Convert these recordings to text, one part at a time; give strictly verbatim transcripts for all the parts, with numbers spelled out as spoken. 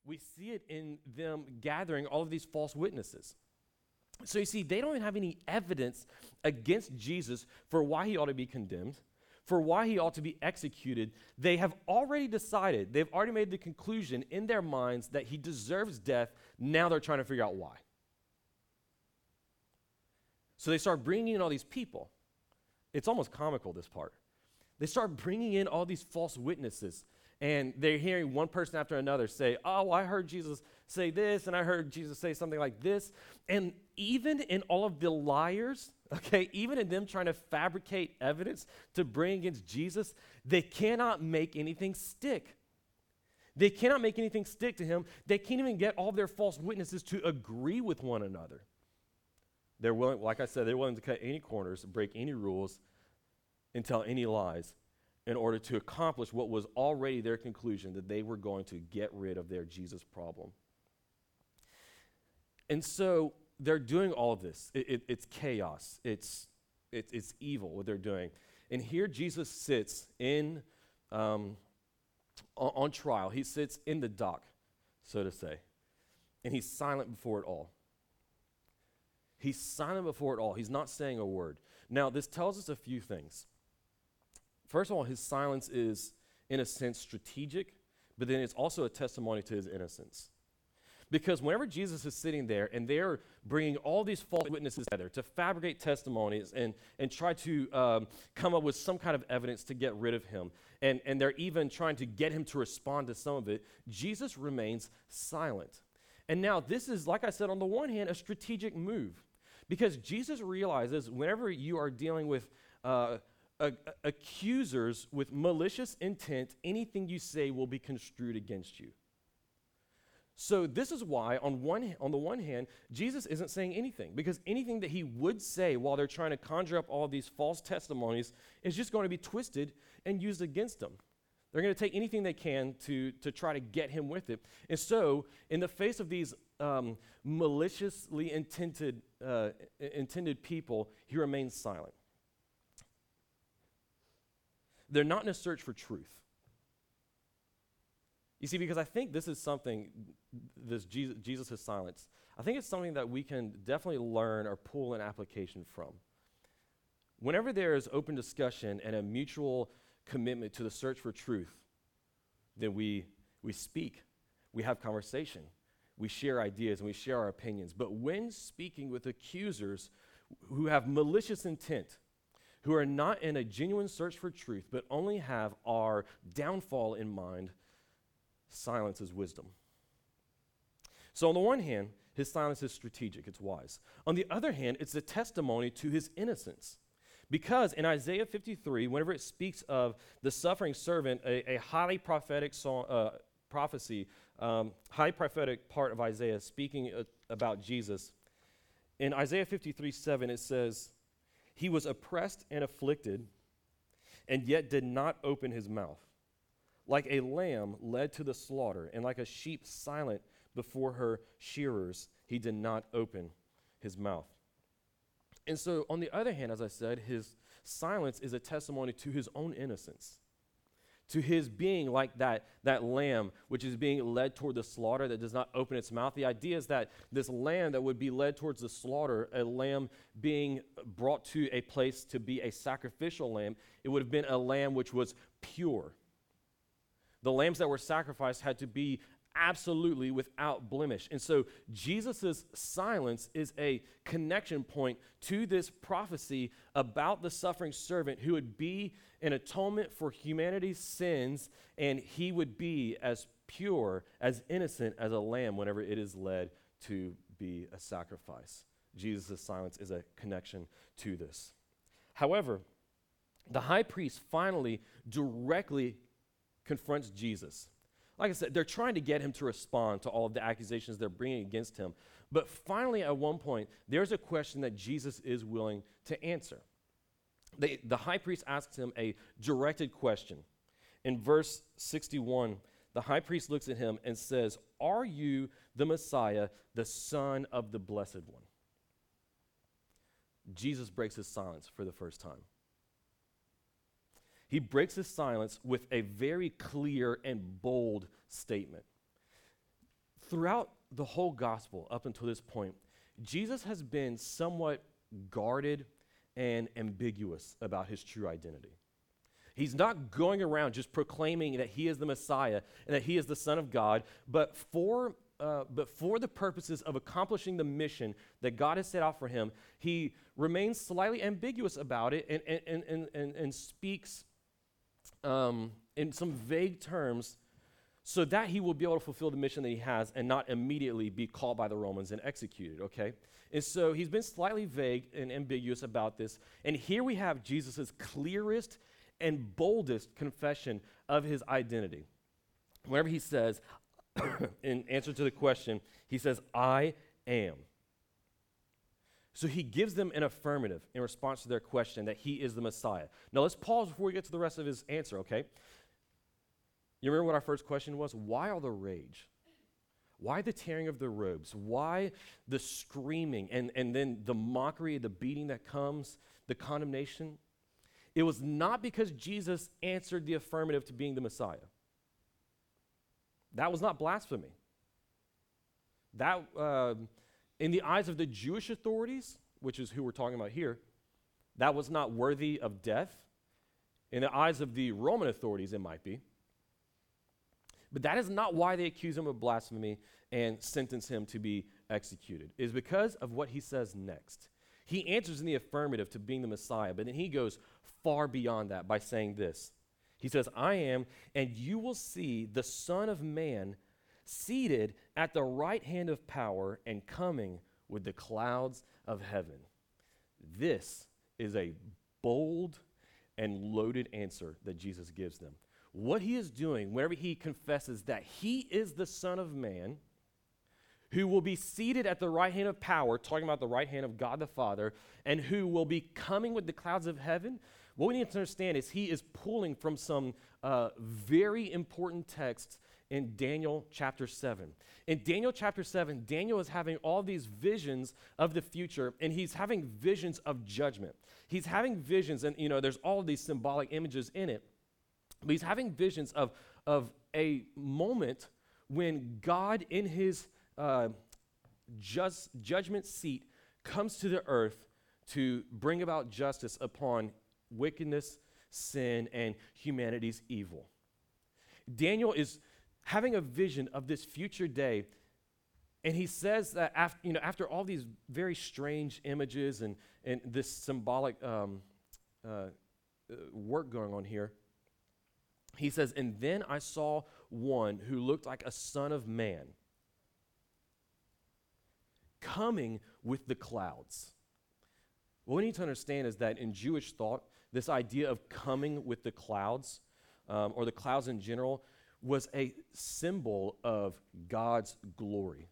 we see it in them gathering all of these false witnesses. So you see, they don't even have any evidence against Jesus for why he ought to be condemned, for why he ought to be executed. They have already decided, they've already made the conclusion in their minds that he deserves death. Now they're trying to figure out why. So they start bringing in all these people. It's almost comical, this part. They start bringing in all these false witnesses, and they're hearing one person after another say, oh, I heard Jesus say this, and I heard Jesus say something like this. And even in all of the liars, okay, even in them trying to fabricate evidence to bring against Jesus, they cannot make anything stick. They cannot make anything stick to him. They can't even get all of their false witnesses to agree with one another. They're willing, like I said, they're willing to cut any corners, break any rules, and tell any lies in order to accomplish what was already their conclusion, that they were going to get rid of their Jesus problem. And so they're doing all of this. It, it, it's chaos. It's, it, it's evil, what they're doing. And here Jesus sits in um, on, on trial. He sits in the dock, so to say, and he's silent before it all. He's silent before it all. He's not saying a word. Now, this tells us a few things. First of all, his silence is, in a sense, strategic, but then it's also a testimony to his innocence. Because whenever Jesus is sitting there and they're bringing all these false witnesses together to fabricate testimonies and, and try to um, come up with some kind of evidence to get rid of him, and, and they're even trying to get him to respond to some of it, Jesus remains silent. And now this is, like I said, on the one hand, a strategic move. Because Jesus realizes whenever you are dealing with uh, a, a, accusers with malicious intent, anything you say will be construed against you. So this is why, on one on the one hand, Jesus isn't saying anything, because anything that he would say while they're trying to conjure up all of these false testimonies is just going to be twisted and used against them. They're going to take anything they can to, to try to get him with it. And so, in the face of these um, maliciously intended, uh, intended people, he remains silent. They're not in a search for truth. You see, because I think this is something, this Jesus, Jesus' silence, I think it's something that we can definitely learn or pull an application from. Whenever there is open discussion and a mutual commitment to the search for truth, then we we speak, we have conversation, we share ideas, and we share our opinions. But when speaking with accusers who have malicious intent, who are not in a genuine search for truth, but only have our downfall in mind, silence is wisdom. So on the one hand, his silence is strategic, it's wise. On the other hand, it's a testimony to his innocence. Because in Isaiah fifty-three, whenever it speaks of the suffering servant, a, a highly prophetic song, uh, prophecy, um, highly prophetic part of Isaiah speaking uh, about Jesus, in Isaiah fifty-three seven it says, "He was oppressed and afflicted, and yet did not open his mouth. Like a lamb led to the slaughter, and like a sheep silent before her shearers, he did not open his mouth." And so, on the other hand, as I said, his silence is a testimony to his own innocence, to his being like that, that lamb which is being led toward the slaughter that does not open its mouth. The idea is that this lamb that would be led towards the slaughter, a lamb being brought to a place to be a sacrificial lamb, it would have been a lamb which was pure. The lambs that were sacrificed had to be absolutely without blemish. And so Jesus' silence is a connection point to this prophecy about the suffering servant who would be an atonement for humanity's sins, and he would be as pure, as innocent as a lamb whenever it is led to be a sacrifice. Jesus' silence is a connection to this. However, the high priest finally directly confronts Jesus. Like I said, they're trying to get him to respond to all of the accusations they're bringing against him. But finally, at one point, there's a question that Jesus is willing to answer. They, the high priest asks him a directed question. In verse sixty-one, the high priest looks at him and says, "Are you the Messiah, the Son of the Blessed One?" Jesus breaks his silence for the first time. He breaks his silence with a very clear and bold statement. throughout the whole gospel up until this point, Jesus has been somewhat guarded and ambiguous about his true identity. He's not going around just proclaiming that he is the Messiah and that he is the Son of God, but for uh, but for the purposes of accomplishing the mission that God has set out for him, he remains slightly ambiguous about it and and and and, and speaks um, in some vague terms, so that he will be able to fulfill the mission that he has and not immediately be caught by the Romans and executed. Okay, and so he's been slightly vague and ambiguous about this, and here we have Jesus' clearest and boldest confession of his identity. Whenever he says, in answer to the question, he says, I am. So he gives them an affirmative in response to their question that he is the Messiah. Now let's pause before we get to the rest of his answer, okay? You remember what our first question was? Why all the rage? Why the tearing of the robes? Why the screaming and, and then the mockery, the beating that comes, the condemnation? It was not because Jesus answered the affirmative to being the Messiah. That was not blasphemy. That, uh, in the eyes of the Jewish authorities, which is who we're talking about here, that was not worthy of death. In the eyes of the Roman authorities, it might be. But that is not why they accuse him of blasphemy and sentence him to be executed. It is because of what he says next. He answers in the affirmative to being the Messiah, but then he goes far beyond that by saying this. He says, I am, and you will see the Son of Man seated at the right hand of power and coming with the clouds of heaven. This is a bold and loaded answer that Jesus gives them. What he is doing whenever he confesses that he is the Son of Man, who will be seated at the right hand of power, talking about the right hand of God the Father, and who will be coming with the clouds of heaven, what we need to understand is he is pulling from some uh, very important texts in Daniel chapter seven. In Daniel chapter seven, Daniel is having all these visions of the future, and he's having visions of judgment. He's having visions, and you know, there's all these symbolic images in it, but he's having visions of, of a moment when God in his uh, just judgment seat comes to the earth to bring about justice upon wickedness, sin, and humanity's evil. Daniel is having a vision of this future day, and he says that after, you know, after all these very strange images and, and this symbolic um, uh, work going on here, he says, and then I saw one who looked like a son of man coming with the clouds. What we need to understand is that in Jewish thought, this idea of coming with the clouds, um, or the clouds in general, was a symbol of God's glory.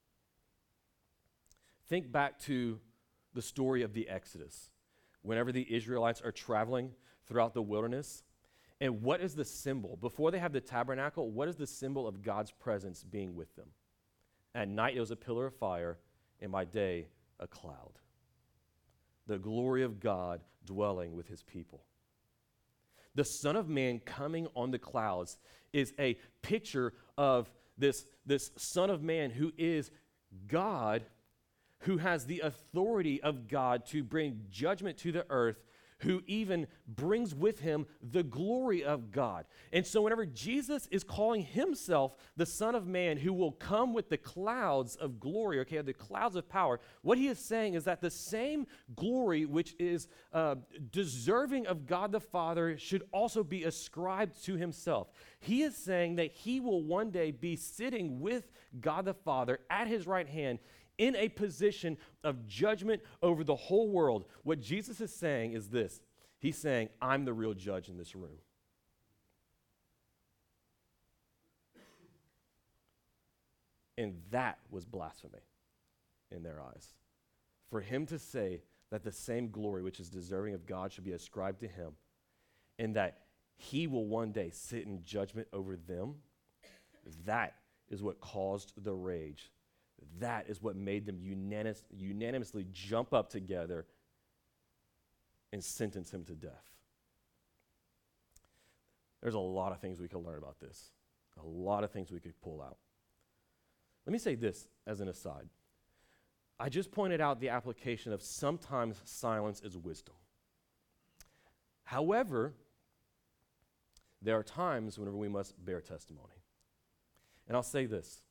Think back to the story of the Exodus. Whenever the Israelites are traveling throughout the wilderness, and what is the symbol? Before they have the tabernacle, what is the symbol of God's presence being with them? At night, it was a pillar of fire, and by day, a cloud. The glory of God dwelling with his people. The Son of Man coming on the clouds is a picture of this, this Son of Man who is God, who has the authority of God to bring judgment to the earth, who even brings with him the glory of God. And so whenever Jesus is calling himself the Son of Man who will come with the clouds of glory, okay, the clouds of power, what he is saying is that the same glory which is uh, deserving of God the Father should also be ascribed to himself. He is saying that he will one day be sitting with God the Father at his right hand in a position of judgment over the whole world. What Jesus is saying is this. He's saying, I'm the real judge in this room. And that was blasphemy in their eyes. For him to say that the same glory which is deserving of God should be ascribed to him, and that he will one day sit in judgment over them, that is what caused the rage. That is what made them unanimous, unanimously jump up together and sentence him to death. There's a lot of things we could learn about this. A lot of things we could pull out. Let me say this as an aside. I just pointed out the application of sometimes silence is wisdom. However, there are times whenever we must bear testimony. And I'll say this.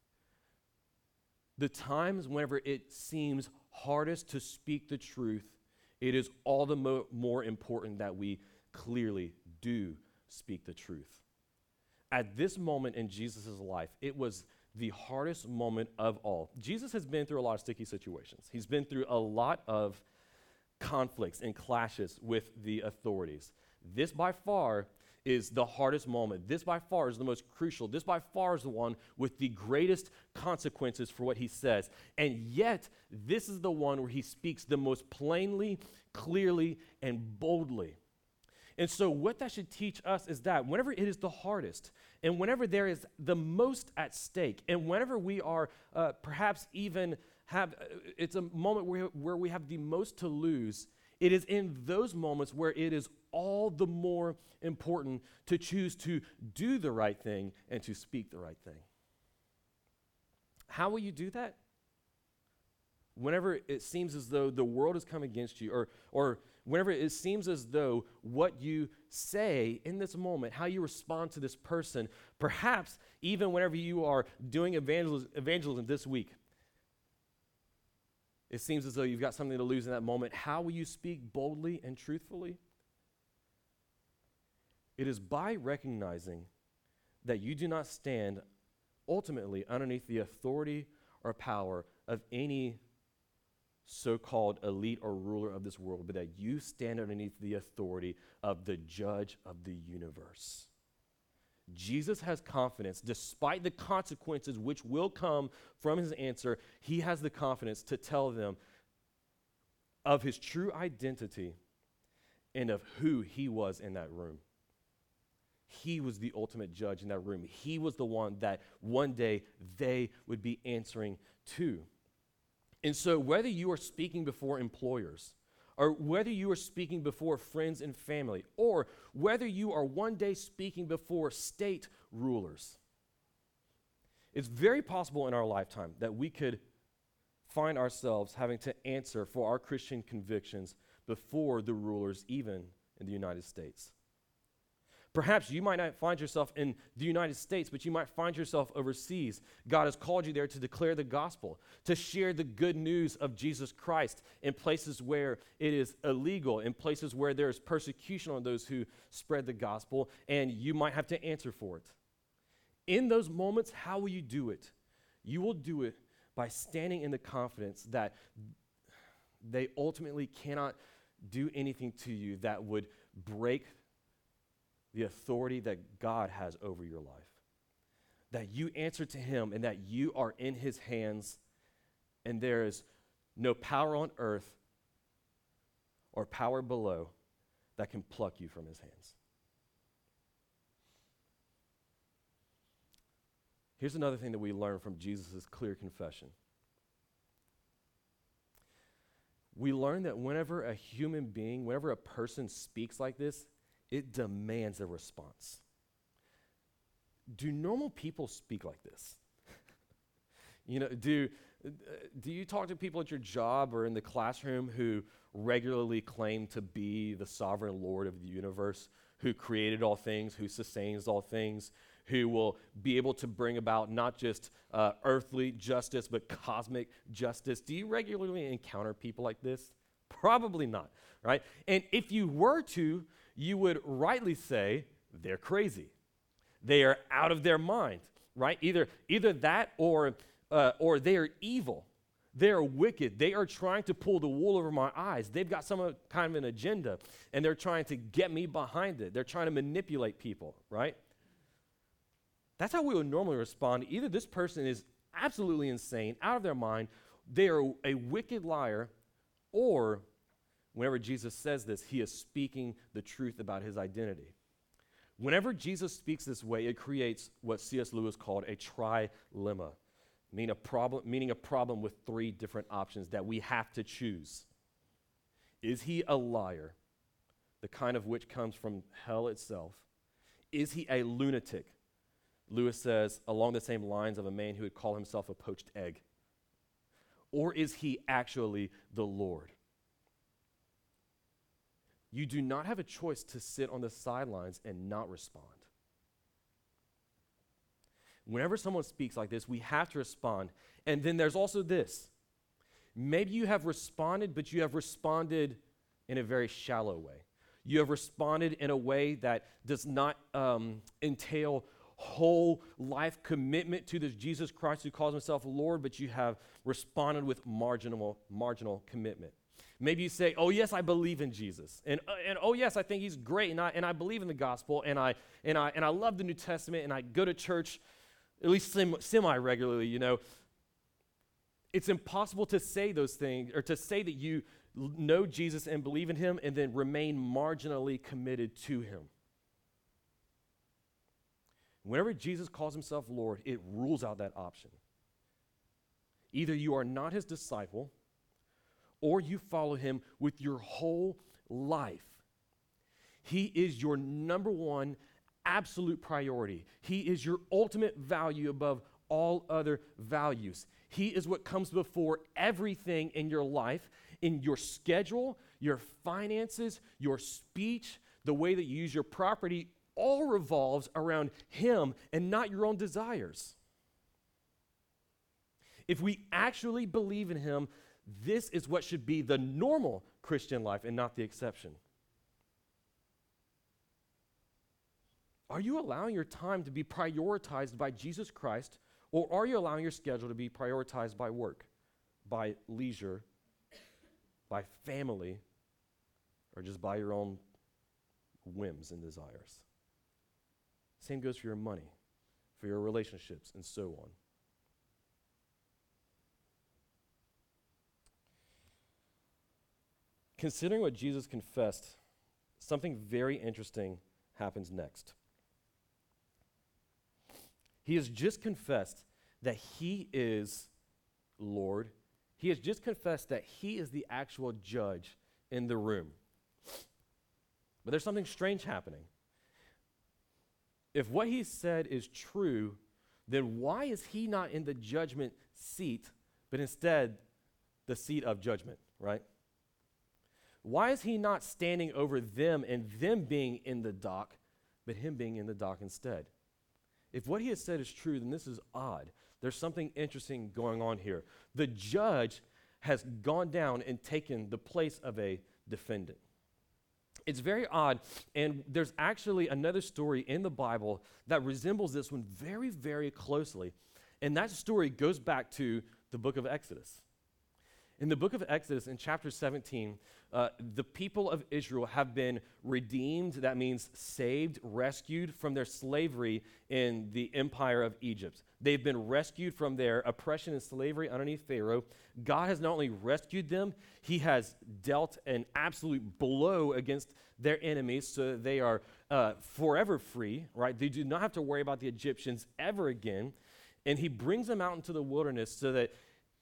The times whenever it seems hardest to speak the truth, it is all the mo- more important that we clearly do speak the truth. At this moment in Jesus' life, it was the hardest moment of all. Jesus has been through a lot of sticky situations. He's been through a lot of conflicts and clashes with the authorities. This by far is the hardest moment. This by far is the most crucial. This by far is the one with the greatest consequences for what he says. And yet, this is the one where he speaks the most plainly, clearly, and boldly. And so what that should teach us is that whenever it is the hardest, and whenever there is the most at stake, and whenever we are uh, perhaps even have, uh, it's a moment where, where we have the most to lose, it is in those moments where it is all the more important to choose to do the right thing and to speak the right thing. How will you do that? Whenever it seems as though the world has come against you, or, or whenever it seems as though what you say in this moment, how you respond to this person, perhaps even whenever you are doing evangelism, evangelism this week, it seems as though you've got something to lose in that moment. How will you speak boldly and truthfully? It is by recognizing that you do not stand ultimately underneath the authority or power of any so-called elite or ruler of this world, but that you stand underneath the authority of the judge of the universe. Jesus has confidence, despite the consequences which will come from his answer, he has the confidence to tell them of his true identity and of who he was in that room. He was the ultimate judge in that room. He was the one that one day they would be answering to. And so whether you are speaking before employers, or whether you are speaking before friends and family, or whether you are one day speaking before state rulers, it's very possible in our lifetime that we could find ourselves having to answer for our Christian convictions before the rulers, even in the United States. Perhaps you might not find yourself in the United States, but you might find yourself overseas. God has called you there to declare the gospel, to share the good news of Jesus Christ in places where it is illegal, in places where there is persecution on those who spread the gospel, and you might have to answer for it. In those moments, how will you do it? You will do it by standing in the confidence that they ultimately cannot do anything to you that would break the authority that God has over your life. That you answer to him and that you are in his hands, and there is no power on earth or power below that can pluck you from his hands. Here's another thing that we learn from Jesus' clear confession. We learn that whenever a human being, whenever a person speaks like this, it demands a response. Do normal people speak like this? you know, do, uh, do you talk to people at your job or in the classroom who regularly claim to be the sovereign Lord of the universe, who created all things, who sustains all things, who will be able to bring about not just uh, earthly justice, but cosmic justice? Do you regularly encounter people like this? Probably not, right? And if you were to, you would rightly say they're crazy. They are out of their mind, right? Either, either that or, uh, or they are evil. They are wicked. They are trying to pull the wool over my eyes. They've got some kind of an agenda, and they're trying to get me behind it. They're trying to manipulate people, right? That's how we would normally respond. Either this person is absolutely insane, out of their mind, they are a wicked liar, or whenever Jesus says this, he is speaking the truth about his identity. Whenever Jesus speaks this way, it creates what C S Lewis called a trilemma, meaning a problem, meaning a problem with three different options that we have to choose. Is he a liar, the kind of which comes from hell itself? Is he a lunatic, Lewis says, along the same lines of a man who would call himself a poached egg? Or is he actually the Lord? You do not have a choice to sit on the sidelines and not respond. Whenever someone speaks like this, we have to respond. And then there's also this. Maybe you have responded, but you have responded in a very shallow way. You have responded in a way that does not um, entail whole life commitment to this Jesus Christ who calls himself Lord, but you have responded with marginal, marginal commitment. Maybe you say, oh, yes, I believe in Jesus. And, uh, and oh, yes, I think he's great, and I, and I believe in the gospel, and I, and, I, and I love the New Testament, and I go to church at least sem- semi-regularly, you know. It's impossible to say those things, or to say that you know Jesus and believe in him and then remain marginally committed to him. Whenever Jesus calls himself Lord, it rules out that option. Either you are not his disciple, or you follow him with your whole life. He is your number one absolute priority. He is your ultimate value above all other values. He is what comes before everything in your life, in your schedule, your finances, your speech, the way that you use your property, all revolves around him and not your own desires. If we actually believe in him, this is what should be the normal Christian life and not the exception. Are you allowing your time to be prioritized by Jesus Christ, or are you allowing your schedule to be prioritized by work, by leisure, by family, or just by your own whims and desires? Same goes for your money, for your relationships, and so on. Considering what Jesus confessed, something very interesting happens next. He has just confessed that he is Lord. He has just confessed that he is the actual judge in the room. But there's something strange happening. If what he said is true, then why is he not in the judgment seat, but instead the seat of judgment, right? Why is he not standing over them and them being in the dock, but him being in the dock instead? If what he has said is true, then this is odd. There's something interesting going on here. The judge has gone down and taken the place of a defendant. It's very odd, and there's actually another story in the Bible that resembles this one very, very closely, and that story goes back to the book of Exodus. In the book of Exodus, in chapter seventeen, uh, the people of Israel have been redeemed, that means saved, rescued from their slavery in the empire of Egypt. They've been rescued from their oppression and slavery underneath Pharaoh. God has not only rescued them, he has dealt an absolute blow against their enemies so that they are uh, forever free, right? They do not have to worry about the Egyptians ever again. And he brings them out into the wilderness so that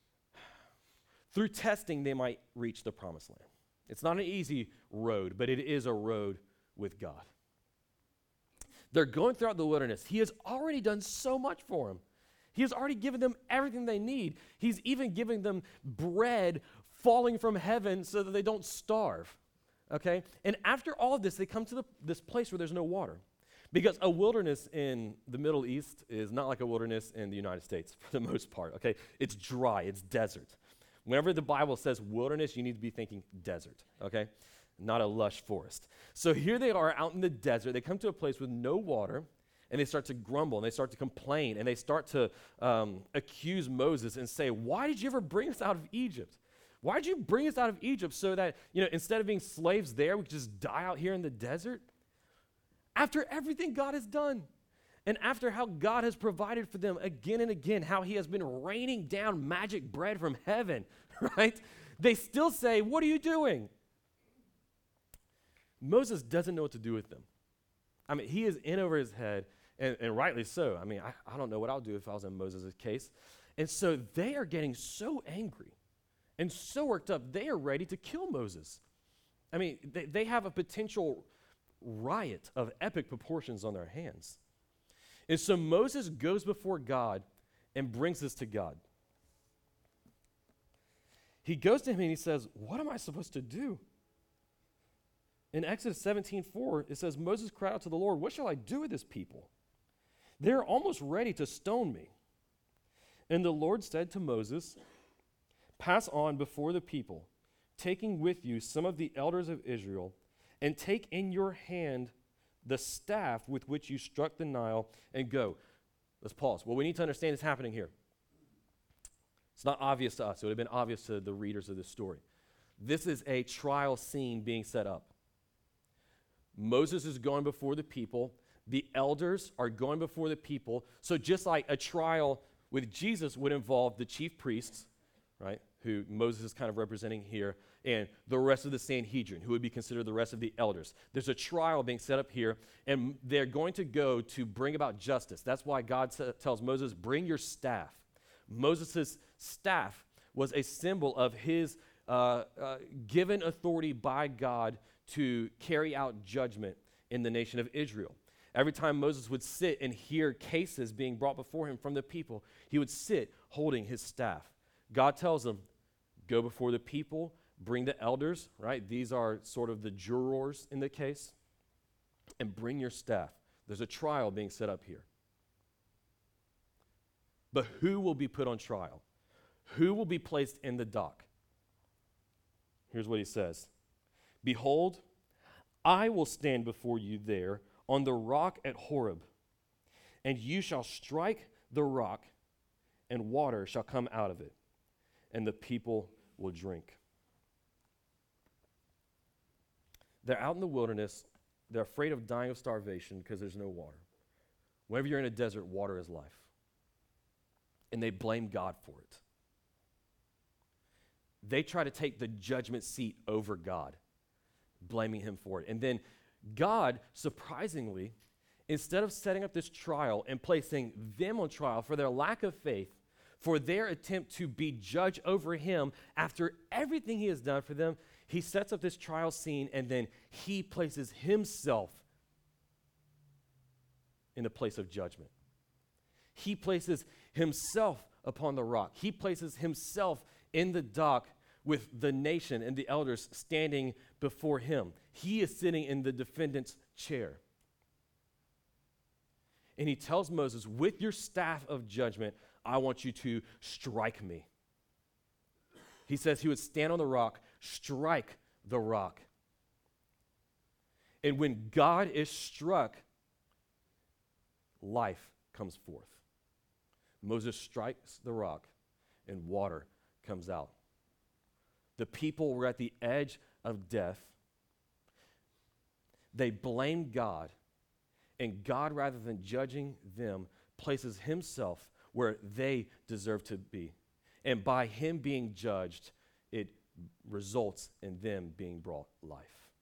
through testing, they might reach the promised land. It's not an easy road, but it is a road with God. They're going throughout the wilderness. He has already done so much for them. He has already given them everything they need. He's even giving them bread falling from heaven so that they don't starve, okay? And after all of this, they come to the, this place where there's no water. Because a wilderness in the Middle East is not like a wilderness in the United States for the most part, okay? It's dry, it's desert. Whenever the Bible says wilderness, you need to be thinking desert, okay? Not a lush forest. So here they are out in the desert. They come to a place with no water, and they start to grumble, and they start to complain, and they start to um, accuse Moses and say, why did you ever bring us out of Egypt? Why did you bring us out of Egypt so that, you know, instead of being slaves there, we could just die out here in the desert? After everything God has done, and after how God has provided for them again and again, how he has been raining down magic bread from heaven, right? They still say, what are you doing? Moses doesn't know what to do with them. I mean, he is in over his head, and, and rightly so. I mean, I, I don't know what I'll do if I was in Moses' case. And so they are getting so angry and so worked up, they are ready to kill Moses. I mean, they, they have a potential riot of epic proportions on their hands. And so Moses goes before God and brings this to God. He goes to him and he says, what am I supposed to do? In Exodus seventeen four, it says, Moses cried out to the Lord, what shall I do with this people? They're almost ready to stone me. And the Lord said to Moses, pass on before the people, taking with you some of the elders of Israel, and take in your hand the staff with which you struck the Nile, and go. Let's pause. What we need to understand is happening here. It's not obvious to us. It would have been obvious to the readers of this story. This is a trial scene being set up. Moses is going before the people. The elders are going before the people. So just like a trial with Jesus would involve the chief priests, right, who Moses is kind of representing here, and the rest of the Sanhedrin, who would be considered the rest of the elders. There's a trial being set up here, and they're going to go to bring about justice. That's why God t- tells Moses, bring your staff. Moses' staff was a symbol of his uh, uh, given authority by God to carry out judgment in the nation of Israel. Every time Moses would sit and hear cases being brought before him from the people, he would sit holding his staff. God tells him, go before the people, bring the elders, right? These are sort of the jurors in the case, and bring your staff. There's a trial being set up here. But who will be put on trial? Who will be placed in the dock? Here's what he says. Behold, I will stand before you there on the rock at Horeb, and you shall strike the rock, and water shall come out of it, and the people will drink. They're out in the wilderness. They're afraid of dying of starvation because there's no water. Whenever you're in a desert, water is life. And they blame God for it. They try to take the judgment seat over God, blaming him for it. And then God, surprisingly, instead of setting up this trial and placing them on trial for their lack of faith, for their attempt to be judge over him after everything he has done for them, he sets up this trial scene, and then he places himself in the place of judgment. He places himself upon the rock. He places himself in the dock with the nation and the elders standing before him. He is sitting in the defendant's chair. And he tells Moses, with your staff of judgment, I want you to strike me. He says he would stand on the rock, strike the rock. And when God is struck, life comes forth. Moses strikes the rock, and water comes out. The people were at the edge of death. They blamed God, and God, rather than judging them, places himself where they deserve to be. And by him being judged, it results in them being brought life.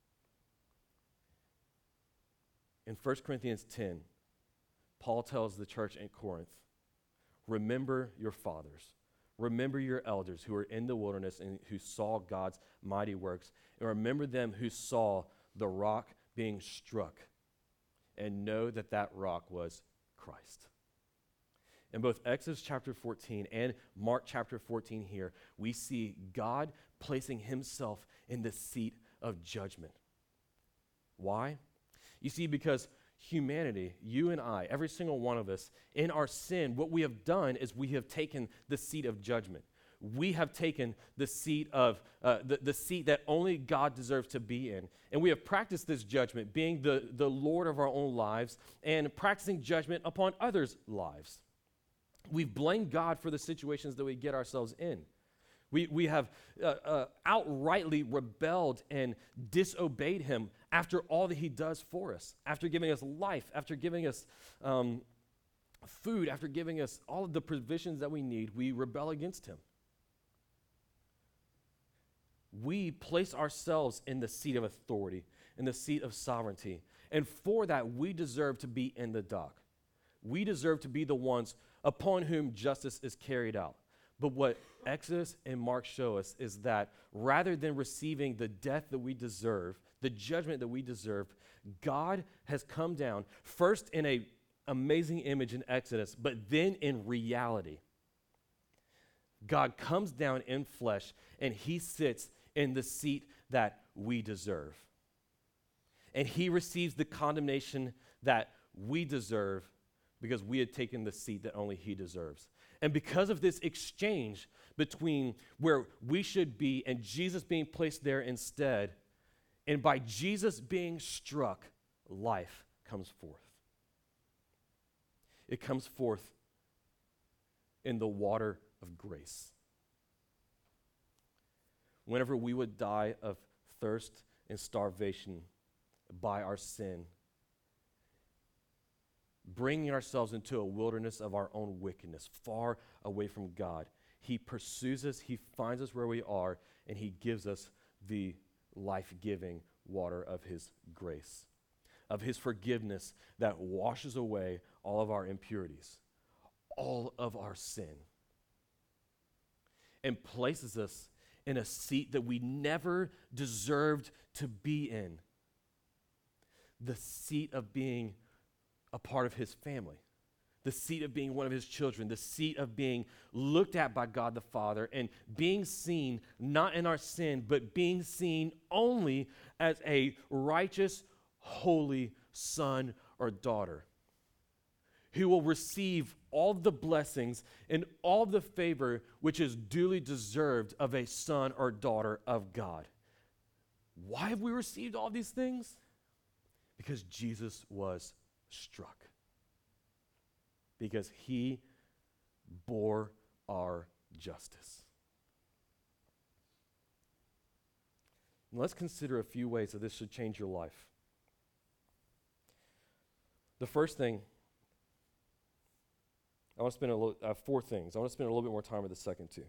In First Corinthians ten, Paul tells the church in Corinth, remember your fathers. Remember your elders who were in the wilderness and who saw God's mighty works. And remember them who saw the rock being struck. And know that that rock was Christ. In both Exodus chapter fourteen and Mark chapter fourteen here, we see God placing himself in the seat of judgment. Why? You see, because humanity, you and I, every single one of us, in our sin, what we have done is we have taken the seat of judgment. We have taken the seat of uh, the, the seat that only God deserves to be in. And we have practiced this judgment, being the, the Lord of our own lives and practicing judgment upon others' lives. We've blamed God for the situations that we get ourselves in. We, we have uh, uh, outrightly rebelled and disobeyed him after all that he does for us, after giving us life, after giving us um, food, after giving us all of the provisions that we need. We rebel against him. We place ourselves in the seat of authority, in the seat of sovereignty. And for that, we deserve to be in the dock. We deserve to be the ones upon whom justice is carried out. But what Exodus and Mark show us is that rather than receiving the death that we deserve, the judgment that we deserve, God has come down first in a amazing image in Exodus, but then in reality, God comes down in flesh and he sits in the seat that we deserve. And he receives the condemnation that we deserve because we had taken the seat that only he deserves. And because of this exchange between where we should be and Jesus being placed there instead, and by Jesus being struck, life comes forth. It comes forth in the water of grace. Whenever we would die of thirst and starvation by our sin, bringing ourselves into a wilderness of our own wickedness, far away from God, he pursues us, he finds us where we are, and he gives us the life-giving water of his grace, of his forgiveness that washes away all of our impurities, all of our sin, and places us in a seat that we never deserved to be in, the seat of being a part of his family, the seat of being one of his children, the seat of being looked at by God the Father and being seen not in our sin, but being seen only as a righteous, holy son or daughter who will receive all the blessings and all the favor which is duly deserved of a son or daughter of God. Why have we received all these things? Because Jesus was struck. Because he bore our justice. And let's consider a few ways that this should change your life. The first thing, I want to spend a little, uh, four things. I want to spend a little bit more time with the second two.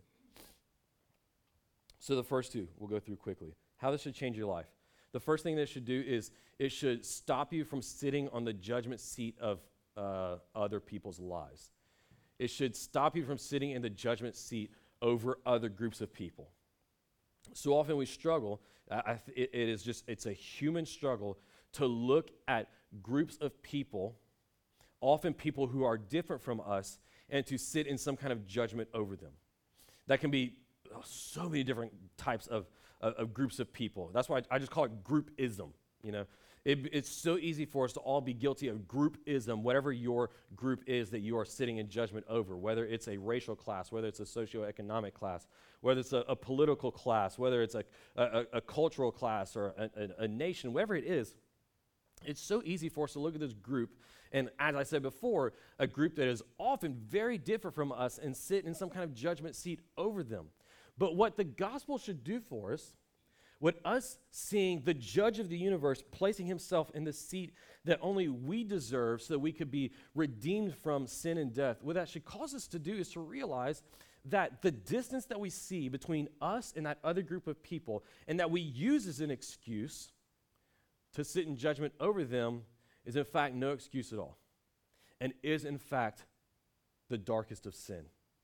So the first two, we'll go through quickly. How this should change your life. The first thing that it should do is it should stop you from sitting on the judgment seat of uh, other people's lives. It should stop you from sitting in the judgment seat over other groups of people. So often we struggle, uh, I th- it, it is just, it's a human struggle to look at groups of people, often people who are different from us, and to sit in some kind of judgment over them. That can be oh, so many different types of, of, of groups of people. That's why I, I just call it groupism, you know. It, it's so easy for us to all be guilty of groupism, whatever your group is that you are sitting in judgment over, whether it's a racial class, whether it's a socioeconomic class, whether it's a, a political class, whether it's a, a, a cultural class or a, a, a nation, whatever it is. It's so easy for us to look at this group, and as I said before, a group that is often very different from us and sit in some kind of judgment seat over them. But what the gospel should do for us, what us seeing the judge of the universe placing himself in the seat that only we deserve so that we could be redeemed from sin and death, what that should cause us to do is to realize that the distance that we see between us and that other group of people, and that we use as an excuse to sit in judgment over them, is in fact no excuse at all, and is in fact the darkest of sin.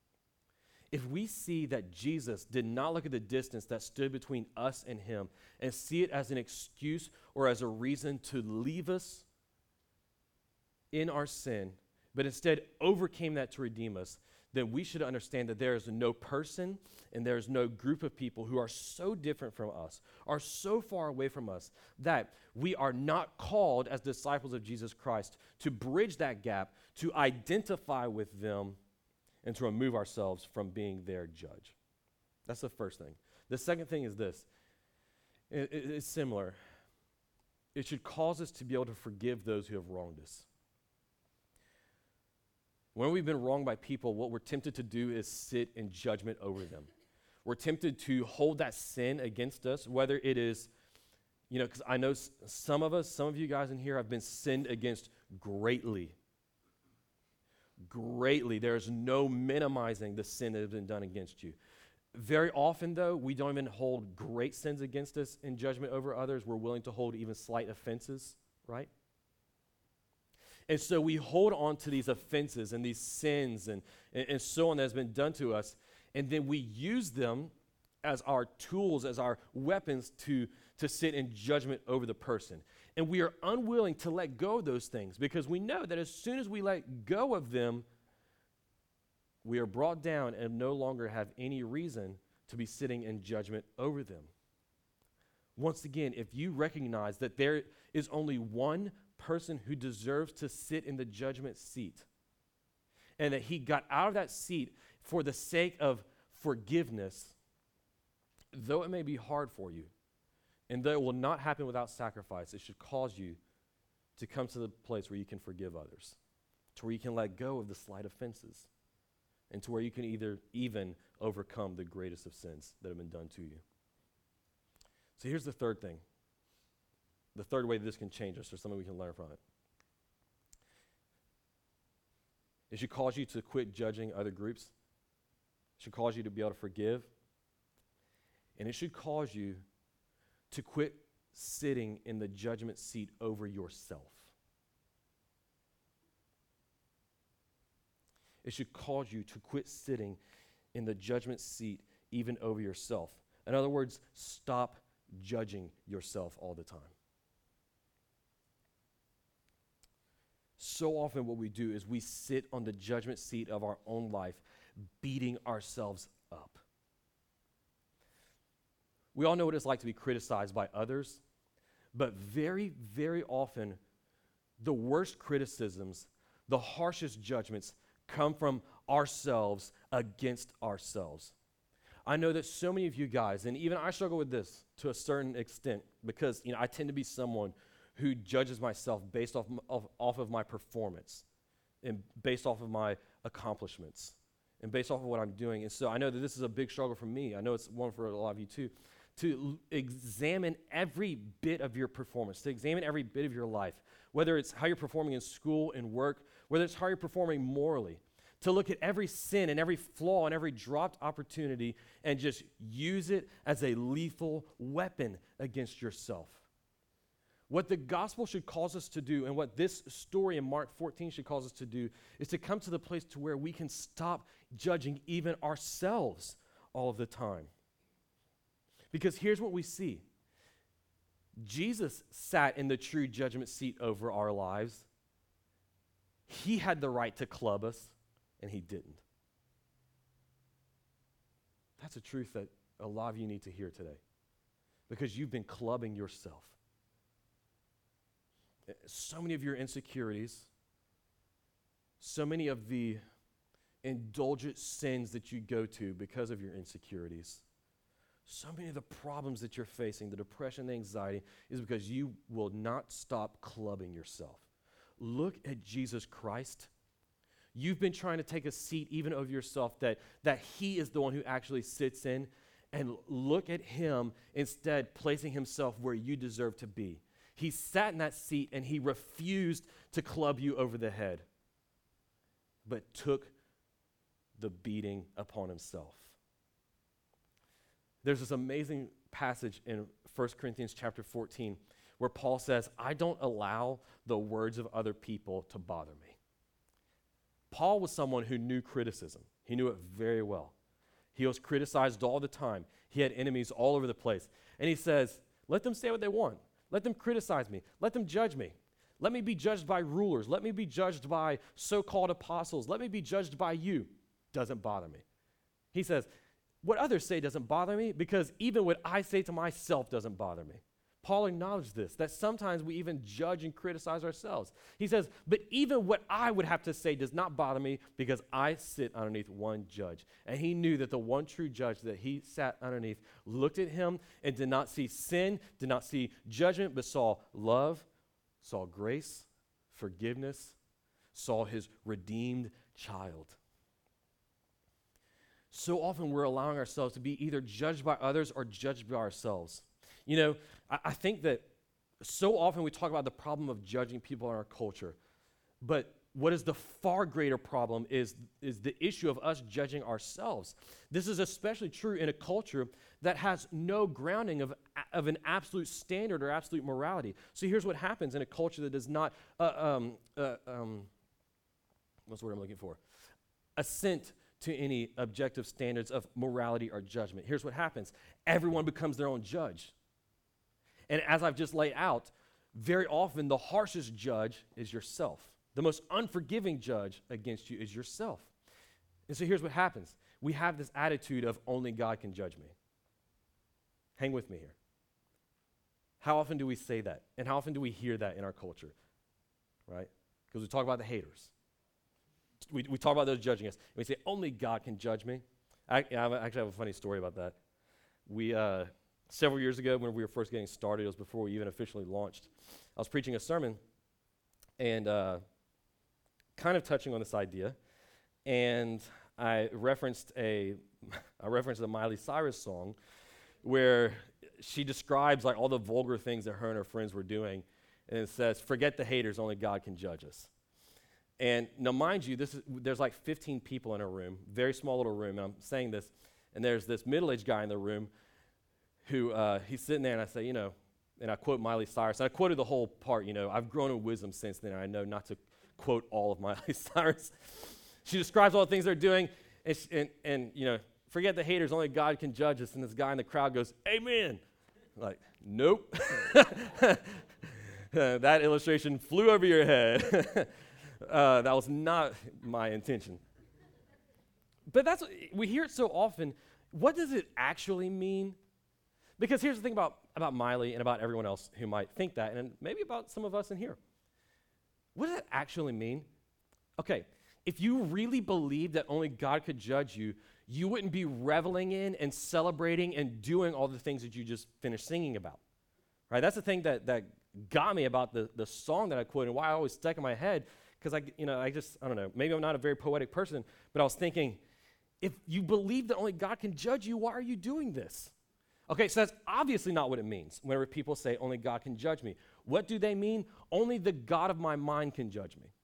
If we see that Jesus did not look at the distance that stood between us and him and see it as an excuse or as a reason to leave us in our sin, but instead overcame that to redeem us, then we should understand that there is no person and there is no group of people who are so different from us, are so far away from us, that we are not called as disciples of Jesus Christ to bridge that gap, to identify with them, and to remove ourselves from being their judge. That's the first thing. The second thing is this. It, it, it's similar. It should cause us to be able to forgive those who have wronged us. When we've been wronged by people, what we're tempted to do is sit in judgment over them. We're tempted to hold that sin against us, whether it is, you know, because I know s- some of us, some of you guys in here have been sinned against greatly. Greatly. There's no minimizing the sin that has been done against you. Very often, though, we don't even hold great sins against us in judgment over others. We're willing to hold even slight offenses, right? And so we hold on to these offenses and these sins and, and, and so on that has been done to us, and then we use them as our tools, as our weapons to, to sit in judgment over the person. And we are unwilling to let go of those things because we know that as soon as we let go of them, we are brought down and no longer have any reason to be sitting in judgment over them. Once again, if you recognize that there is only one person who deserves to sit in the judgment seat, and that he got out of that seat for the sake of forgiveness, though it may be hard for you, and though it will not happen without sacrifice, it should cause you to come to the place where you can forgive others, to where you can let go of the slight offenses, and to where you can either even overcome the greatest of sins that have been done to you. So here's the third thing. The third way that this can change us, or something we can learn from it. It should cause you to quit judging other groups. It should cause you to be able to forgive. And it should cause you to quit sitting in the judgment seat over yourself. It should cause you to quit sitting in the judgment seat even over yourself. In other words, stop judging yourself all the time. So often what we do is we sit on the judgment seat of our own life, beating ourselves up. We all know what it's like to be criticized by others, but very, very often, the worst criticisms, the harshest judgments come from ourselves against ourselves. I know that so many of you guys, and even I struggle with this to a certain extent because, you know, I tend to be someone who judges myself based off of, off of my performance and based off of my accomplishments and based off of what I'm doing. And so I know that this is a big struggle for me. I know it's one for a lot of you too, to l- examine every bit of your performance, to examine every bit of your life, whether it's how you're performing in school and work, whether it's how you're performing morally, to look at every sin and every flaw and every dropped opportunity and just use it as a lethal weapon against yourself. What the gospel should cause us to do, and what this story in Mark fourteen should cause us to do, is to come to the place to where we can stop judging even ourselves all of the time. Because here's what we see. Jesus sat in the true judgment seat over our lives. He had the right to club us, and he didn't. That's a truth that a lot of you need to hear today, because you've been clubbing yourself. So many of your insecurities, so many of the indulgent sins that you go to because of your insecurities, so many of the problems that you're facing, the depression, the anxiety, is because you will not stop clubbing yourself. Look at Jesus Christ. You've been trying to take a seat even over yourself that, that he is the one who actually sits in, and look at him instead placing himself where you deserve to be. He sat in that seat and he refused to club you over the head, but took the beating upon himself. There's this amazing passage in First Corinthians chapter fourteen where Paul says, I don't allow the words of other people to bother me. Paul was someone who knew criticism. He knew it very well. He was criticized all the time. He had enemies all over the place. And he says, let them say what they want. Let them criticize me. Let them judge me. Let me be judged by rulers. Let me be judged by so-called apostles. Let me be judged by you. Doesn't bother me. He says, what others say doesn't bother me because even what I say to myself doesn't bother me. Paul acknowledged this, that sometimes we even judge and criticize ourselves. He says, but even what I would have to say does not bother me because I sit underneath one judge. And he knew that the one true judge that he sat underneath looked at him and did not see sin, did not see judgment, but saw love, saw grace, forgiveness, saw his redeemed child. So often we're allowing ourselves to be either judged by others or judged by ourselves. You know, I, I think that so often we talk about the problem of judging people in our culture, but what is the far greater problem is, is the issue of us judging ourselves. This is especially true in a culture that has no grounding of, of an absolute standard or absolute morality. So here's what happens in a culture that does not, uh, um, uh, um, what's the word I'm looking for? Assent to any objective standards of morality or judgment. Here's what happens. Everyone becomes their own judge. And as I've just laid out, very often the harshest judge is yourself. The most unforgiving judge against you is yourself. And so here's what happens. We have this attitude of only God can judge me. Hang with me here. How often do we say that? And how often do we hear that in our culture? Right? Because we talk about the haters. We, we talk about those judging us. And we say, only God can judge me. I, I actually have a funny story about that. We, uh, several years ago, when we were first getting started, it was before we even officially launched, I was preaching a sermon and uh, kind of touching on this idea. And I referenced a, I referenced a Miley Cyrus song where she describes like all the vulgar things that her and her friends were doing. And it says, forget the haters, only God can judge us. And now, mind you, this is, there's like fifteen people in a room, very small little room, and I'm saying this, and there's this middle-aged guy in the room who, uh, he's sitting there, and I say, you know, and I quote Miley Cyrus, and I quoted the whole part, you know, I've grown in wisdom since then, and I know not to quote all of Miley Cyrus. She describes all the things they're doing, and, she, and, and, you know, forget the haters, only God can judge us, and this guy in the crowd goes, amen. Like, nope. uh, that illustration flew over your head. Uh, that was not my intention. But that's we hear it so often. What does it actually mean? Because here's the thing about, about Miley and about everyone else who might think that, and maybe about some of us in here. What does that actually mean? Okay, if you really believe that only God could judge you, you wouldn't be reveling in and celebrating and doing all the things that you just finished singing about. Right? That's the thing that, that got me about the, the song that I quoted and why I always stuck in my head. Because I, you know, I just, I don't know, maybe I'm not a very poetic person, but I was thinking, if you believe that only God can judge you, why are you doing this? Okay, so that's obviously not what it means whenever people say only God can judge me. What do they mean? Only the God of my mind can judge me.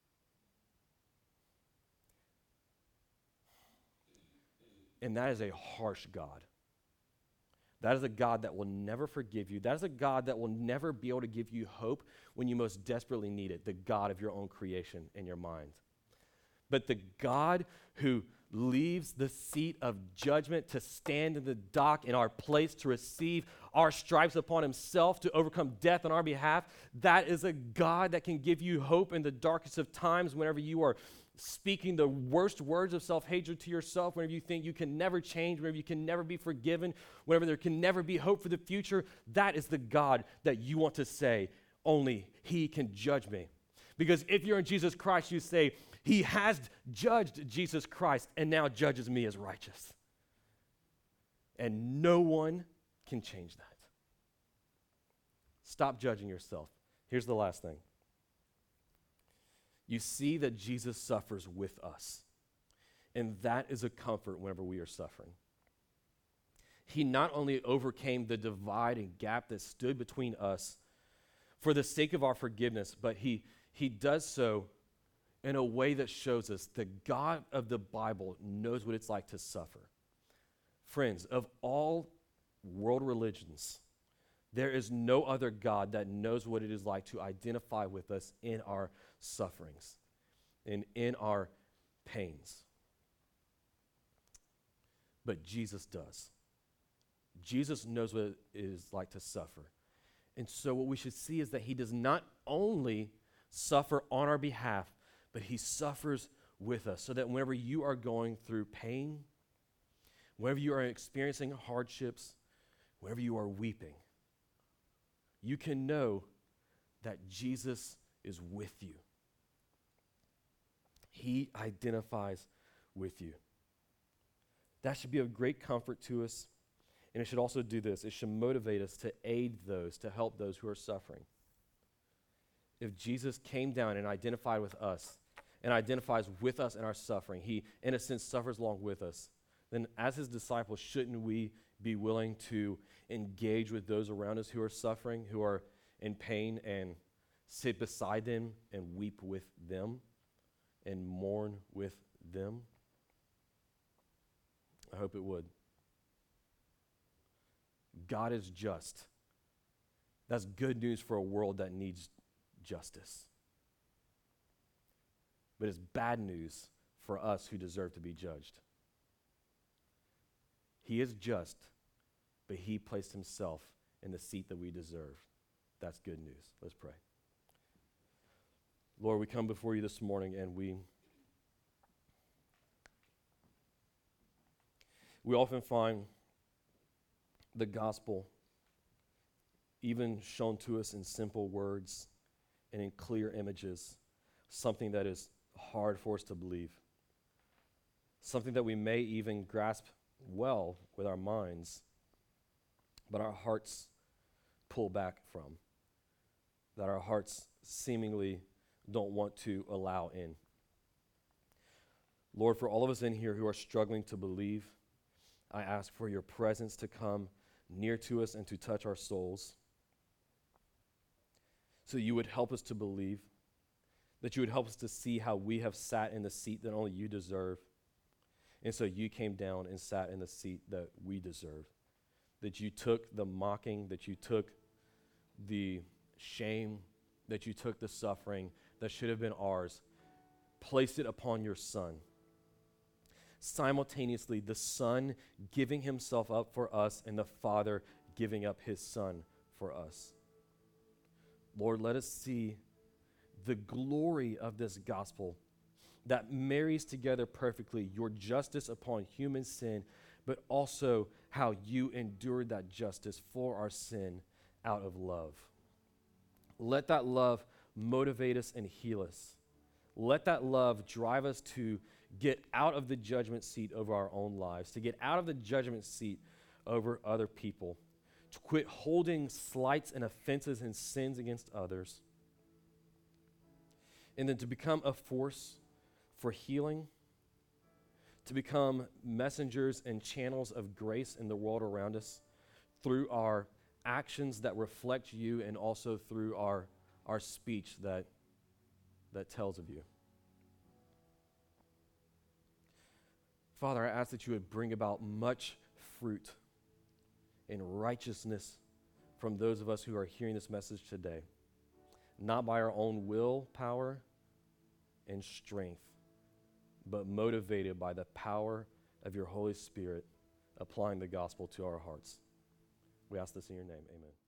And that is a harsh God. That is a God that will never forgive you. That is a God that will never be able to give you hope when you most desperately need it, the God of your own creation in your mind. But the God who leaves the seat of judgment to stand in the dock in our place to receive our stripes upon himself to overcome death on our behalf, that is a God that can give you hope in the darkest of times whenever you are speaking the worst words of self-hatred to yourself, whenever you think you can never change, whenever you can never be forgiven, whenever there can never be hope for the future. That is the God that you want to say, only he can judge me. Because if you're in Jesus Christ, you say, he has judged Jesus Christ and now judges me as righteous. And no one can change that. Stop judging yourself. Here's the last thing. You see that Jesus suffers with us, and that is a comfort whenever we are suffering. He not only overcame the divide and gap that stood between us for the sake of our forgiveness, but he, he does so in a way that shows us the God of the Bible knows what it's like to suffer. Friends, of all world religions, there is no other God that knows what it is like to identify with us in our sufferings and in our pains. But Jesus does. Jesus knows what it is like to suffer. And so what we should see is that he does not only suffer on our behalf, but he suffers with us so that whenever you are going through pain, whenever you are experiencing hardships, whenever you are weeping, you can know that Jesus is with you. He identifies with you. That should be of great comfort to us, and it should also do this. It should motivate us to aid those, to help those who are suffering. If Jesus came down and identified with us and identifies with us in our suffering, he, in a sense, suffers along with us, then as his disciples, shouldn't we be willing to engage with those around us who are suffering, who are in pain, and sit beside them and weep with them and mourn with them? I hope it would. God is just. That's good news for a world that needs justice. But it's bad news for us who deserve to be judged. He is just, but he placed himself in the seat that we deserve. That's good news. Let's pray. Lord, we come before you this morning and we we often find the gospel even shown to us in simple words and in clear images, something that is hard for us to believe, something that we may even grasp well with our minds, but our hearts pull back from, that our hearts seemingly don't want to allow in. Lord, for all of us in here who are struggling to believe, I ask for your presence to come near to us and to touch our souls, so you would help us to believe, that you would help us to see how we have sat in the seat that only you deserve, and so you came down and sat in the seat that we deserve, that you took the mocking, that you took the shame, that you took the suffering that should have been ours, placed it upon your Son. Simultaneously, the Son giving himself up for us and the Father giving up his Son for us. Lord, let us see the glory of this gospel that marries together perfectly your justice upon human sin, but also how you endured that justice for our sin out of love. Let that love motivate us and heal us. Let that love drive us to get out of the judgment seat over our own lives, to get out of the judgment seat over other people, to quit holding slights and offenses and sins against others, and then to become a force for healing, to become messengers and channels of grace in the world around us through our actions that reflect you and also through our, our speech that, that tells of you. Father, I ask that you would bring about much fruit and righteousness from those of us who are hearing this message today, not by our own will, power, and strength, but motivated by the power of your Holy Spirit applying the gospel to our hearts. We ask this in your name. Amen.